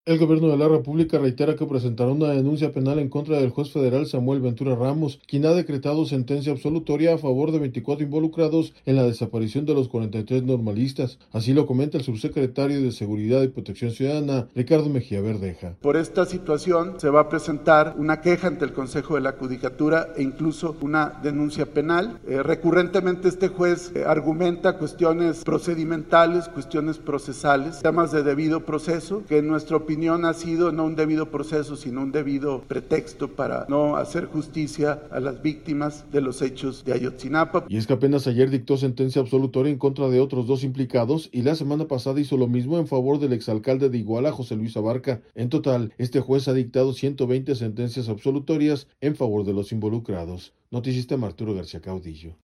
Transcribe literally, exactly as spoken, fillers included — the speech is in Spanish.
El gobierno de la República reitera que presentará una denuncia penal en contra del juez federal Samuel Ventura Ramos, quien ha decretado sentencia absolutoria a favor de veinticuatro involucrados en la desaparición de los cuarenta y tres normalistas. Así lo comenta el subsecretario de Seguridad y Protección Ciudadana, Ricardo Mejía Verdeja. Por esta situación se va a presentar una queja ante el Consejo de la Judicatura e incluso una denuncia penal. Eh, recurrentemente este juez eh, argumenta cuestiones procedimentales, cuestiones procesales, temas de debido proceso, que en nuestra opinión ha sido no un debido proceso, sino un debido pretexto para no hacer justicia a las víctimas de los hechos de Ayotzinapa. Y es que apenas ayer dictó sentencia absolutoria en contra de otros dos implicados y la semana pasada hizo lo mismo en favor del exalcalde de Iguala, José Luis Abarca. En total, este juez ha dictado ciento veinte sentencias absolutorias en favor de los involucrados. Noticista Arturo García Caudillo.